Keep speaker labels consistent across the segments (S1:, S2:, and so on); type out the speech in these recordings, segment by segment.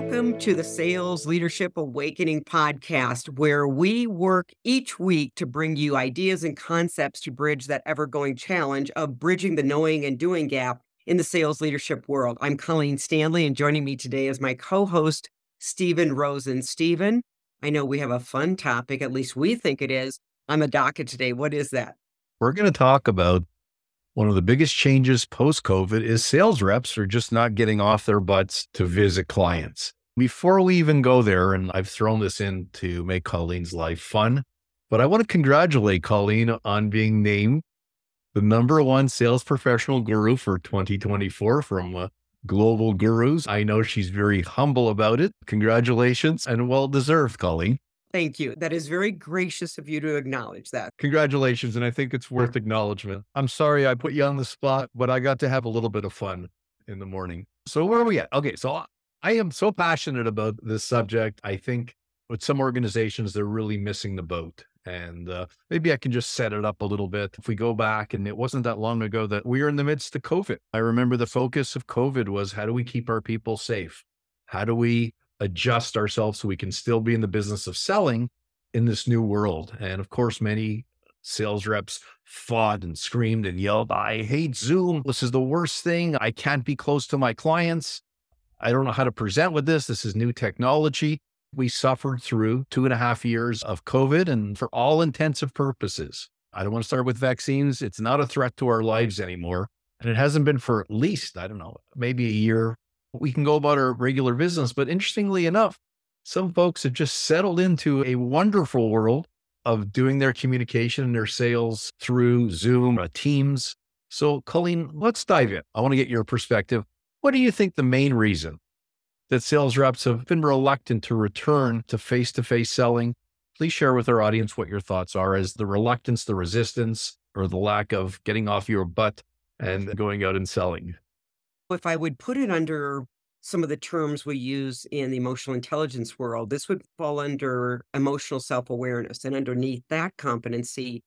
S1: Welcome to the Sales Leadership Awakening podcast, where we work each week to bring you ideas and concepts to bridge that ever-going challenge of bridging the knowing and doing gap in the sales leadership world. I'm Colleen Stanley, and joining me today is my co-host, Stephen Rosen. Stephen, I know we have a fun topic, at least we think it is, on the docket today. What is that?
S2: We're going to talk about one of the biggest changes post-COVID is sales reps are just not getting off their butts to visit clients. Before we even go there, and I've thrown this in to make Colleen's life fun, but I want to congratulate Colleen on being named the #1 sales professional guru for 2024 from Global Gurus. I know she's very humble about it. Congratulations and well-deserved, Colleen.
S1: Thank you. That is very gracious of you to acknowledge that.
S2: Congratulations, and I think it's worth acknowledgement. I'm sorry I put you on the spot, but I got to have a little bit of fun in the morning. So where are we at? Okay, so I am so passionate about this subject. I think with some organizations, they're really missing the boat. And maybe I can just set it up a little bit. If we go back, and it wasn't that long ago that we were in the midst of COVID. I remember the focus of COVID was, how do we keep our people safe? How do we adjust ourselves so we can still be in the business of selling in this new world? And of course, many sales reps fought and screamed and yelled, I hate Zoom. This is the worst thing. I can't be close to my clients. I don't know how to present with this. This is new technology. We suffered through 2.5 years of COVID, and for all intensive purposes, I don't want to start with vaccines. It's not a threat to our lives anymore. And it hasn't been for at least, I don't know, maybe a year. We can go about our regular business. But interestingly enough, some folks have just settled into a wonderful world of doing their communication and their sales through Zoom, Teams. So Colleen, let's dive in. I want to get your perspective. What do you think the main reason that sales reps have been reluctant to return to face-to-face selling? Please share with our audience what your thoughts are as the reluctance, the resistance, or the lack of getting off your butt and going out and selling.
S1: If I would put it under some of the terms we use in the emotional intelligence world, this would fall under emotional self-awareness. And underneath that competency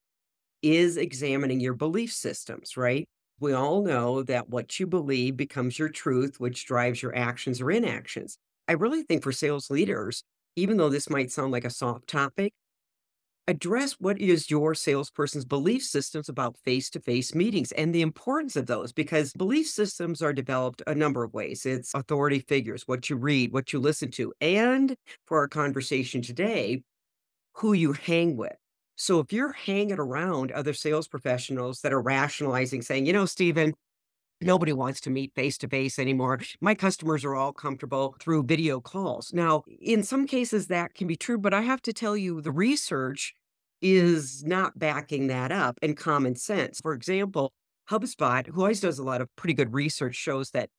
S1: is examining your belief systems, right? We all know that what you believe becomes your truth, which drives your actions or inactions. I really think for sales leaders, even though this might sound like a soft topic, address what is your salesperson's belief systems about face-to-face meetings and the importance of those, because belief systems are developed a number of ways. It's authority figures, what you read, what you listen to, and for our conversation today, who you hang with. So if you're hanging around other sales professionals that are rationalizing, saying, Stephen, nobody wants to meet face-to-face anymore. My customers are all comfortable through video calls. Now, in some cases that can be true, but I have to tell you, the research is not backing that up, and common sense. For example, HubSpot, who always does a lot of pretty good research, shows that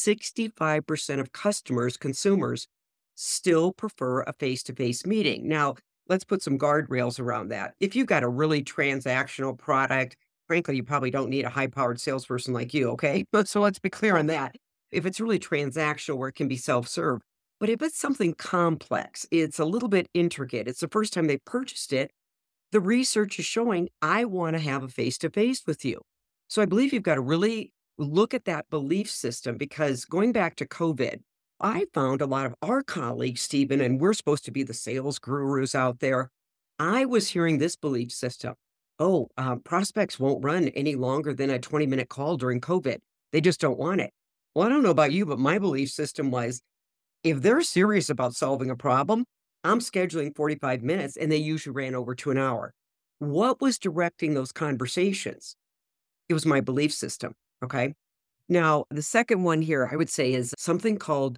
S1: 65% of consumers still prefer a face-to-face meeting. Now, let's put some guardrails around that. If you've got a really transactional product, frankly, you probably don't need a high-powered salesperson like you, okay? So let's be clear on that. If it's really transactional where it can be self-serve, but if it's something complex, it's a little bit intricate, it's the first time they purchased it, the research is showing I want to have a face-to-face with you. So I believe you've got to really look at that belief system, because going back to COVID, I found a lot of our colleagues, Stephen, and we're supposed to be the sales gurus out there. I was hearing this belief system. Prospects won't run any longer than a 20-minute call during COVID. They just don't want it. Well, I don't know about you, but my belief system was, if they're serious about solving a problem, I'm scheduling 45 minutes, and they usually ran over to an hour. What was directing those conversations? It was my belief system, okay? Now, the second one here, I would say, is something called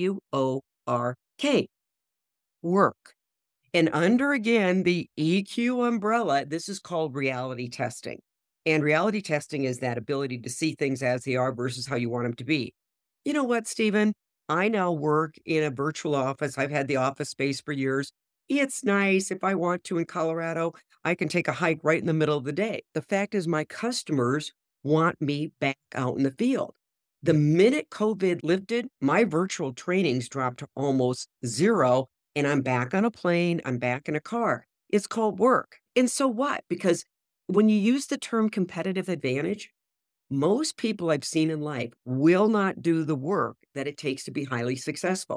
S1: WORK, work. And under, again, the EQ umbrella, this is called reality testing. And reality testing is that ability to see things as they are versus how you want them to be. You know what, Stephen? I now work in a virtual office. I've had the office space for years. It's nice. If I want to in Colorado, I can take a hike right in the middle of the day. The fact is, my customers want me back out in the field. The minute COVID lifted, my virtual trainings dropped to almost zero, and I'm back on a plane, I'm back in a car. It's called work. And so what? Because when you use the term competitive advantage, most people I've seen in life will not do the work that it takes to be highly successful.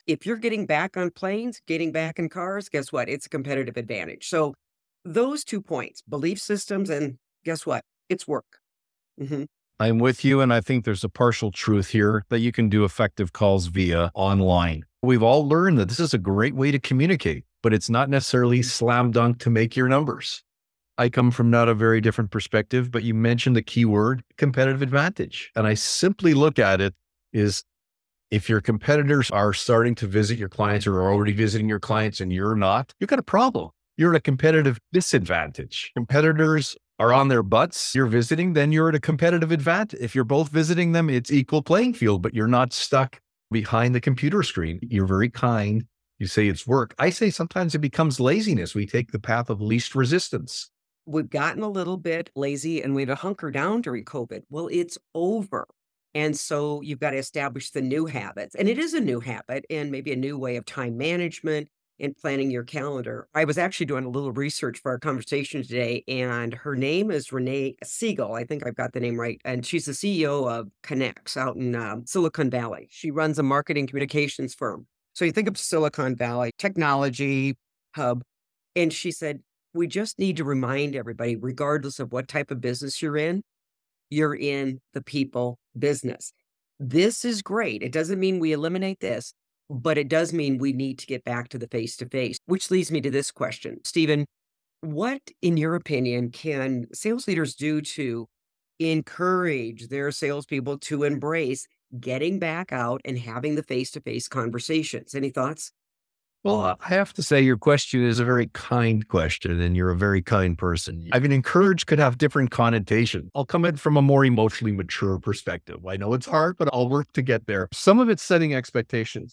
S1: If you're getting back on planes, getting back in cars, guess what? It's a competitive advantage. So those 2 points, belief systems and guess what? It's work. Mhm.
S2: I'm with you. And I think there's a partial truth here that you can do effective calls via online. We've all learned that this is a great way to communicate, but it's not necessarily slam dunk to make your numbers. I come from not a very different perspective, but you mentioned the key word competitive advantage. And I simply look at it is if your competitors are starting to visit your clients or are already visiting your clients and you're not, you've got a problem. You're at a competitive disadvantage. Competitors are on their butts. You're visiting, then you're at a competitive advantage. If you're both visiting them, it's equal playing field, but you're not stuck behind the computer screen. You're very kind. You say it's work. I say sometimes it becomes laziness. We take the path of least resistance.
S1: We've gotten a little bit lazy and we had to hunker down during COVID. Well, it's over. And so you've got to establish the new habits. And it is a new habit and maybe a new way of time management and planning your calendar. I was actually doing a little research for our conversation today, and her name is Renee Siegel. I think I've got the name right. And she's the CEO of Connects out in Silicon Valley. She runs a marketing communications firm. So you think of Silicon Valley, technology hub. And she said, we just need to remind everybody, regardless of what type of business you're in the people business. This is great. It doesn't mean we eliminate this, but it does mean we need to get back to the face to face, which leads me to this question. Stephen, what, in your opinion, can sales leaders do to encourage their salespeople to embrace getting back out and having the face to face conversations? Any thoughts?
S2: Well, I have to say your question is a very kind question and you're a very kind person. I mean, encourage could have different connotations. I'll come in from a more emotionally mature perspective. I know it's hard, but I'll work to get there. Some of it's setting expectations.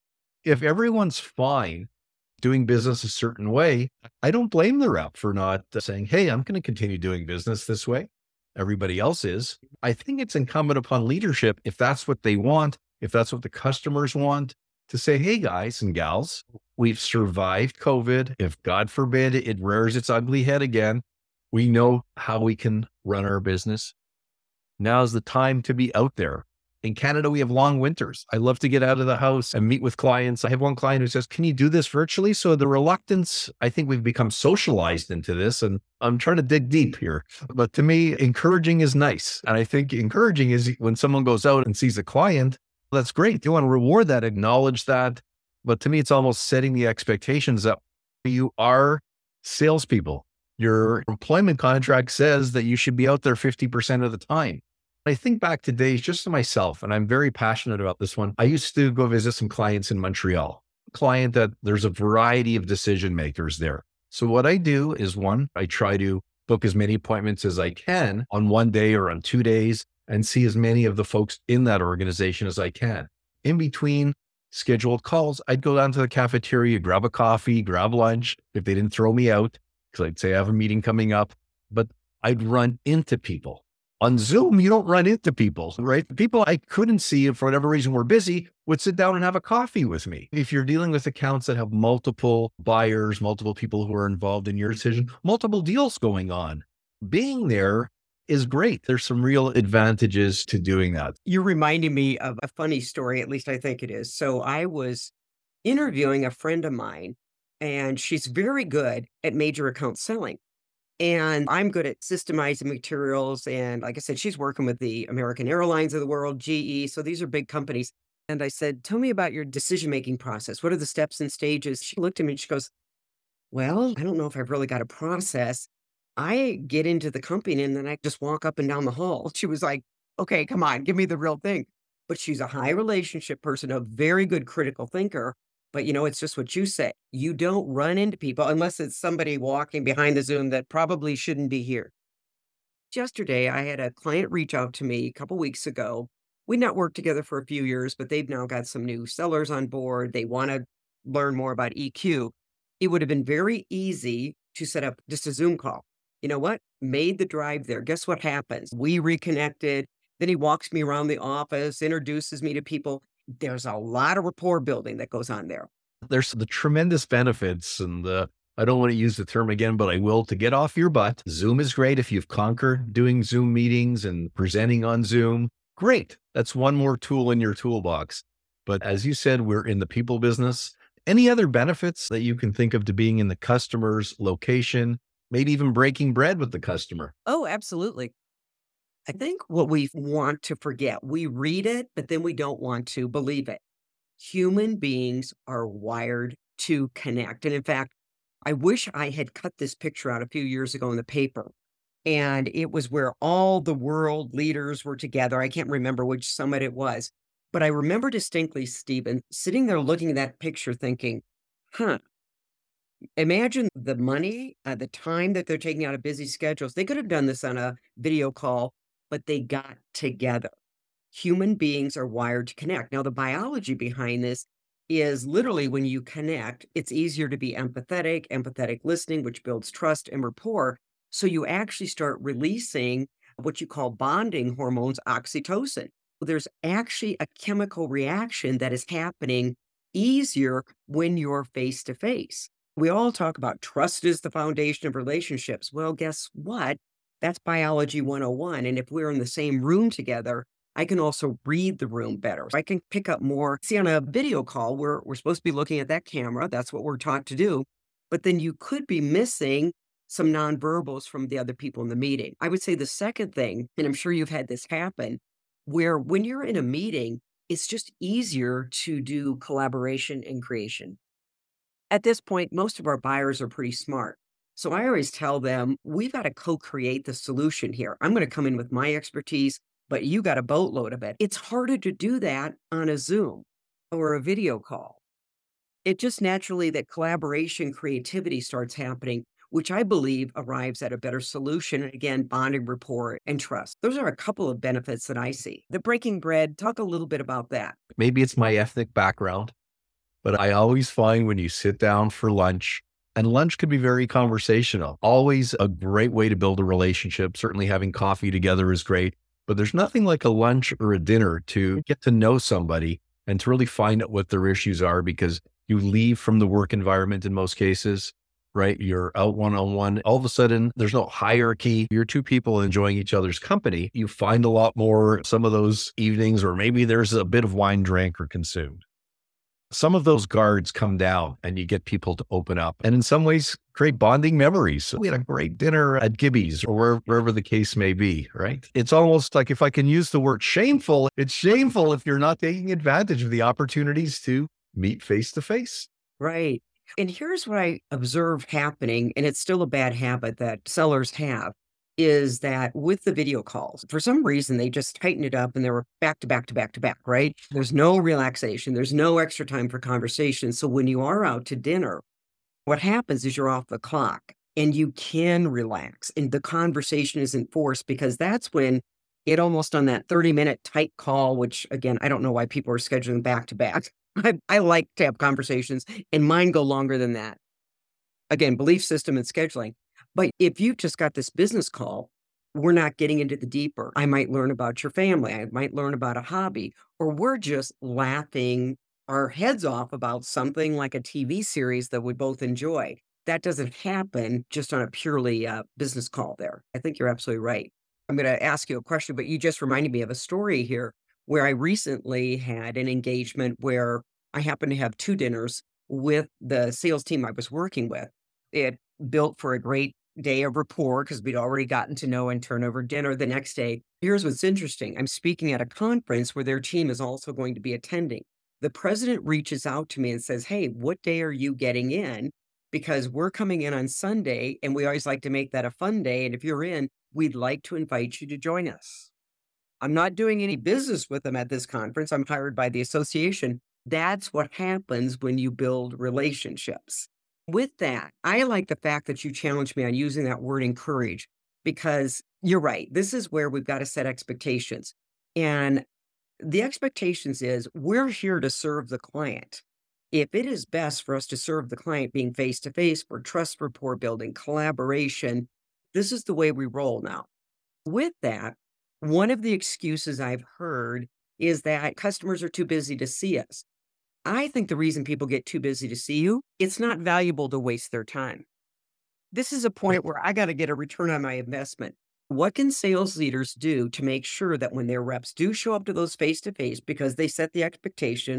S2: If everyone's fine doing business a certain way, I don't blame the rep for not saying, hey, I'm going to continue doing business this way. Everybody else is. I think it's incumbent upon leadership, if that's what they want, if that's what the customers want, to say, hey, guys and gals, we've survived COVID. If God forbid it rears its ugly head again, we know how we can run our business. Now's the time to be out there. In Canada, we have long winters. I love to get out of the house and meet with clients. I have one client who says, can you do this virtually? So the reluctance, I think we've become socialized into this, and I'm trying to dig deep here. But to me, encouraging is nice. And I think encouraging is when someone goes out and sees a client, that's great. You want to reward that, acknowledge that. But to me, it's almost setting the expectations that you are salespeople. Your employment contract says that you should be out there 50% of the time. I think back to days just to myself, and I'm very passionate about this one. I used to go visit some clients in Montreal, a client that there's a variety of decision makers there. So what I do is I try to book as many appointments as I can on one day or on 2 days and see as many of the folks in that organization as I can. In between scheduled calls, I'd go down to the cafeteria, grab a coffee, grab lunch if they didn't throw me out, because I'd say I have a meeting coming up, but I'd run into people. On Zoom, you don't run into people, right? The people I couldn't see, for whatever reason were busy, would sit down and have a coffee with me. If you're dealing with accounts that have multiple buyers, multiple people who are involved in your decision, multiple deals going on, being there is great. There's some real advantages to doing that.
S1: You're reminding me of a funny story, at least I think it is. So I was interviewing a friend of mine, and she's very good at major account selling. And I'm good at systemizing materials. And like I said, she's working with the American Airlines of the world, GE. So these are big companies. And I said, tell me about your decision-making process. What are the steps and stages? She looked at me and she goes, well, I don't know if I've really got a process. I get into the company and then I just walk up and down the hall. She was like, okay, come on, give me the real thing. But she's a high relationship person, a very good critical thinker. But it's just what you say. You don't run into people unless it's somebody walking behind the Zoom that probably shouldn't be here. Yesterday, I had a client reach out to me a couple weeks ago. We'd not worked together for a few years, but they've now got some new sellers on board. They want to learn more about EQ. It would have been very easy to set up just a Zoom call. You know what? Made the drive there. Guess what happens? We reconnected. Then he walks me around the office, introduces me to people. There's a lot of rapport building that goes on there.
S2: There's the tremendous benefits, and I don't want to use the term again, but I will, to get off your butt. Zoom is great if you've conquered doing Zoom meetings and presenting on Zoom. Great. That's one more tool in your toolbox. But as you said, we're in the people business. Any other benefits that you can think of to being in the customer's location, maybe even breaking bread with the customer?
S1: Oh, absolutely. I think what we want to forget, we read it, but then we don't want to believe it. Human beings are wired to connect. And in fact, I wish I had cut this picture out a few years ago in the paper. And it was where all the world leaders were together. I can't remember which summit it was, but I remember distinctly, Stephen, sitting there looking at that picture thinking, huh, imagine the money, the time that they're taking out of busy schedules. They could have done this on a video call, but they got together. Human beings are wired to connect. Now, the biology behind this is literally when you connect, it's easier to be empathetic listening, which builds trust and rapport. So you actually start releasing what you call bonding hormones, oxytocin. There's actually a chemical reaction that is happening easier when you're face to face. We all talk about trust is the foundation of relationships. Well, guess what? That's biology 101. And if we're in the same room together, I can also read the room better. I can pick up more. See, on a video call, we're supposed to be looking at that camera. That's what we're taught to do. But then you could be missing some nonverbals from the other people in the meeting. I would say the second thing, and I'm sure you've had this happen, where when you're in a meeting, it's just easier to do collaboration and creation. At this point, most of our buyers are pretty smart. So I always tell them, we've got to co-create the solution here. I'm going to come in with my expertise, but you got a boatload of it. It's harder to do that on a Zoom or a video call. It just naturally that collaboration, creativity starts happening, which I believe arrives at a better solution. And again, bonding rapport and trust. Those are a couple of benefits that I see. The breaking bread, talk a little bit about that.
S2: Maybe it's my ethnic background, but I always find when you sit down for lunch, and lunch can be very conversational, always a great way to build a relationship. Certainly having coffee together is great, but there's nothing like a lunch or a dinner to get to know somebody and to really find out what their issues are, because you leave from the work environment in most cases, right? You're out one-on-one. All of a sudden, there's no hierarchy. You're two people enjoying each other's company. You find a lot more some of those evenings, or maybe there's a bit of wine drank or consumed. Some of those guards come down and you get people to open up and in some ways create bonding memories. So we had a great dinner at Gibby's or wherever the case may be, right? It's almost like, if I can use the word shameful, it's shameful if you're not taking advantage of the opportunities to meet face to face.
S1: Right. And here's what I observe happening, and it's still a bad habit that sellers have, is that with the video calls, for some reason, they just tighten it up and they were back to back to back to back, right? There's no relaxation. There's no extra time for conversation. So when you are out to dinner, what happens is you're off the clock and you can relax and the conversation isn't forced, because that's when it almost on that 30-minute tight call, which again, I don't know why people are scheduling back to back. I like to have conversations and mine go longer than that. Again, belief system and scheduling. But if you've just got this business call, we're not getting into the deeper. I might learn about your family. I might learn about a hobby, or we're just laughing our heads off about something like a TV series that we both enjoy. That doesn't happen just on a purely business call there. I think you're absolutely right. I'm going to ask you a question, but you just reminded me of a story here where I recently had an engagement where I happened to have two dinners with the sales team I was working with. It built for a great day of rapport because we'd already gotten to know and turn over dinner the next day. Here's what's interesting. I'm speaking at a conference where their team is also going to be attending. The president reaches out to me and says, "Hey, what day are you getting in? Because we're coming in on Sunday and we always like to make that a fun day. And if you're in, we'd like to invite you to join us." I'm not doing any business with them at this conference. I'm hired by the association. That's what happens when you build relationships. With that, I like the fact that you challenged me on using that word encourage, because you're right. This is where we've got to set expectations. And the expectations is we're here to serve the client. If it is best for us to serve the client being face to face for trust, rapport building, collaboration, this is the way we roll now. With that, one of the excuses I've heard is that customers are too busy to see us. I think the reason people get too busy to see you, it's not valuable to waste their time. This is a point where I got to get a return on my investment. What can sales leaders do to make sure that when their reps do show up to those face to face, because they set the expectation,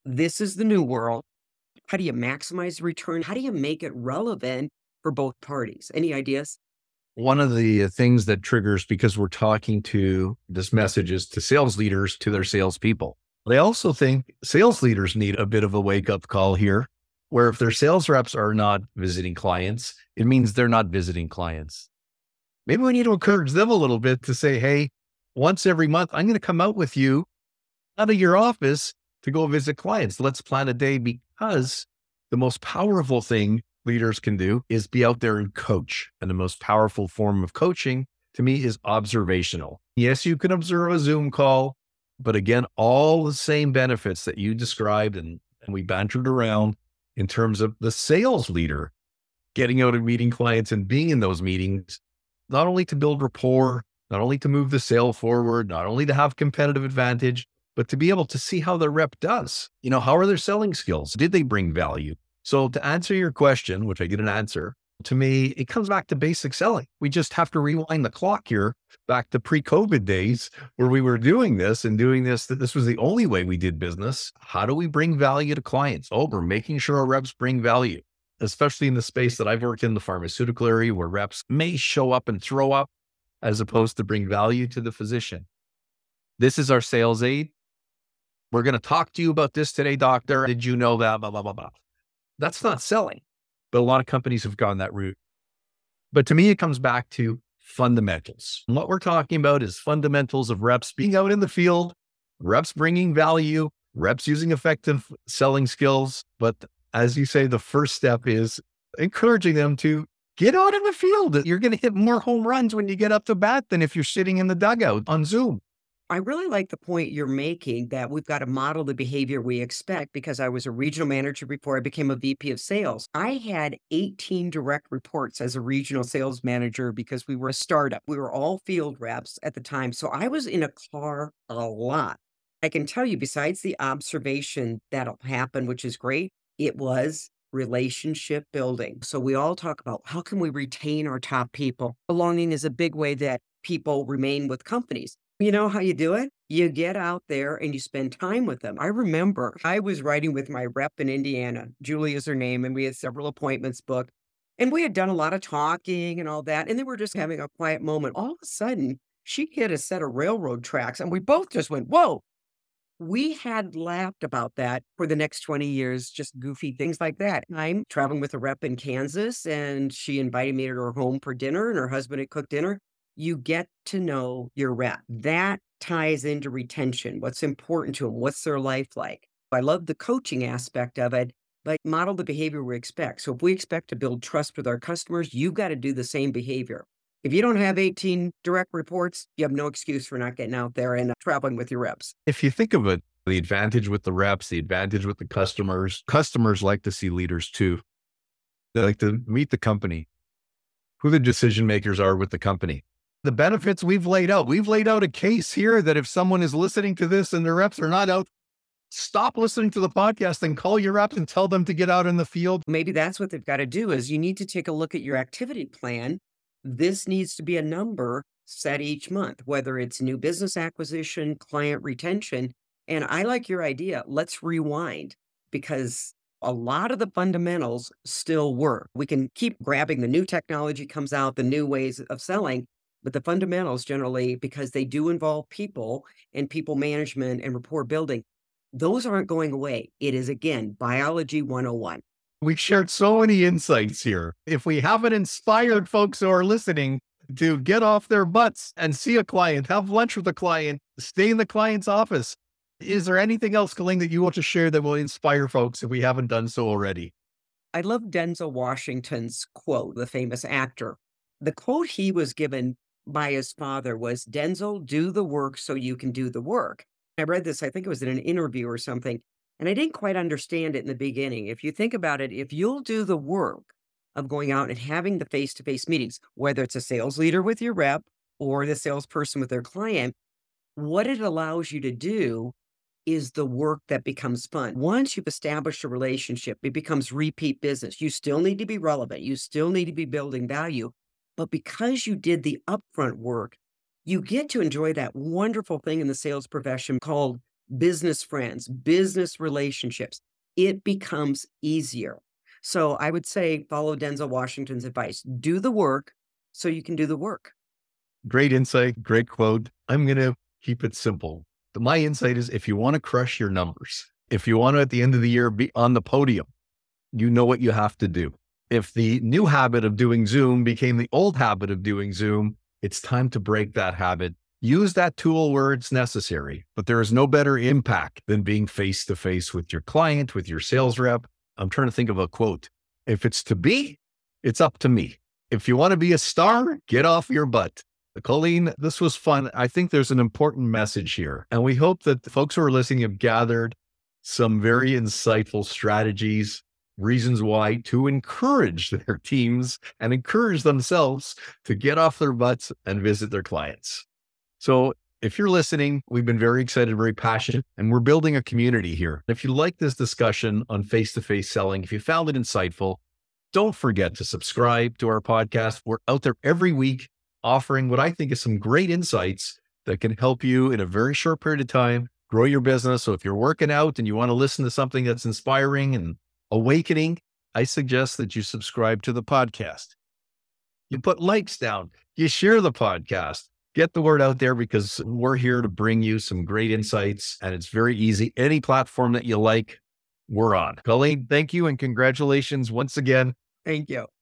S1: This is the new world. How do you maximize the return? How do you make it relevant for both parties? Any ideas?
S2: One of the things that triggers, because we're talking to this message is to sales leaders, to their salespeople. But I also think sales leaders need a bit of a wake up call here, where if their sales reps are not visiting clients, it means they're not visiting clients. Maybe we need to encourage them a little bit to say, hey, once every month, I'm going to come out with you out of your office to go visit clients. Let's plan a day, because the most powerful thing leaders can do is be out there and coach. And the most powerful form of coaching to me is observational. Yes, you can observe a Zoom call, but again, all the same benefits that you described and we bantered around in terms of the sales leader getting out and meeting clients and being in those meetings, not only to build rapport, not only to move the sale forward, not only to have competitive advantage, but to be able to see how the rep does. How are their selling skills? Did they bring value? So to answer your question, which I didn't answer, to me, it comes back to basic selling. We just have to rewind the clock here back to pre-COVID days where we were doing this, that this was the only way we did business. How do we bring value to clients? Oh, we're making sure our reps bring value, especially in the space that I've worked in, the pharmaceutical area, where reps may show up and throw up as opposed to bring value to the physician. This is our sales aid. We're going to talk to you about this today, doctor. Did you know that? Blah, blah, blah, blah. That's not selling, but a lot of companies have gone that route. But to me, it comes back to fundamentals. And what we're talking about is fundamentals of reps being out in the field, reps bringing value, reps using effective selling skills. But as you say, the first step is encouraging them to get out in the field. You're going to hit more home runs when you get up to bat than if you're sitting in the dugout on Zoom.
S1: I really like the point you're making that we've got to model the behavior we expect, because I was a regional manager before I became a VP of sales. I had 18 direct reports as a regional sales manager because we were a startup. We were all field reps at the time. So I was in a car a lot. I can tell you, besides the observation that'll happen, which is great, it was relationship building. So we all talk about how can we retain our top people? Belonging is a big way that people remain with companies. You know how you do it? You get out there and you spend time with them. I remember I was riding with my rep in Indiana. Julie is her name, and we had several appointments booked. And we had done a lot of talking and all that. And then we're just having a quiet moment. All of a sudden, she hit a set of railroad tracks, and we both just went, whoa. We had laughed about that for the next 20 years, just goofy things like that. I'm traveling with a rep in Kansas, and she invited me to her home for dinner, and her husband had cooked dinner. You get to know your rep. That ties into retention. What's important to them? What's their life like? I love the coaching aspect of it, but model the behavior we expect. So if we expect to build trust with our customers, you've got to do the same behavior. If you don't have 18 direct reports, you have no excuse for not getting out there and traveling with your reps.
S2: If you think of it, the advantage with the reps, the advantage with the customers like to see leaders too. They like to meet the company, who the decision makers are with the company. The benefits we've laid out a case here that if someone is listening to this and their reps are not out, stop listening to the podcast and call your reps and tell them to get out in the field.
S1: Maybe that's what they've got to do, is you need to take a look at your activity plan. This needs to be a number set each month, whether it's new business acquisition, client retention. And I like your idea. Let's rewind, because a lot of the fundamentals still work. We can keep grabbing the new technology comes out, the new ways of selling, but the fundamentals generally, because they do involve people and people management and rapport building, those aren't going away. It is, again, biology 101.
S2: We've shared so many insights here. If we haven't inspired folks who are listening to get off their butts and see a client, have lunch with a client, stay in the client's office, is there anything else, Colleen, that you want to share that will inspire folks if we haven't done so already?
S1: I love Denzel Washington's quote, the famous actor. The quote he was given by his father was, "Denzel, do the work so you can do the work." I read this, I think it was in an interview or something, and I didn't quite understand it in the beginning. If you think about it, if you'll do the work of going out and having the face-to-face meetings, whether it's a sales leader with your rep or the salesperson with their client, what it allows you to do is the work that becomes fun. Once you've established a relationship, it becomes repeat business. You still need to be relevant. You still need to be building value. But because you did the upfront work, you get to enjoy that wonderful thing in the sales profession called business friends, business relationships, it becomes easier. So I would say follow Denzel Washington's advice. Do the work so you can do the work.
S2: Great insight, great quote. I'm going to keep it simple. My insight is if you want to crush your numbers, if you want to at the end of the year be on the podium, you know what you have to do. If the new habit of doing Zoom became the old habit of doing Zoom, it's time to break that habit. Use that tool where it's necessary, but there is no better impact than being face to face with your client, with your sales rep. I'm trying to think of a quote. If it's to be, it's up to me. If you want to be a star, get off your butt. Colleen, this was fun. I think there's an important message here, and we hope that the folks who are listening have gathered some very insightful strategies, reasons why to encourage their teams and encourage themselves to get off their butts and visit their clients. So if you're listening, we've been very excited, very passionate, and we're building a community here. If you like this discussion on face-to-face selling, if you found it insightful, don't forget to subscribe to our podcast. We're out there every week offering what I think is some great insights that can help you in a very short period of time grow your business. So if you're working out and you want to listen to something that's inspiring and awakening, I suggest that you subscribe to the podcast. You put likes down, you share the podcast, get the word out there because we're here to bring you some great insights and it's very easy. Any platform that you like, we're on. Colleen, thank you and congratulations once again.
S1: Thank you.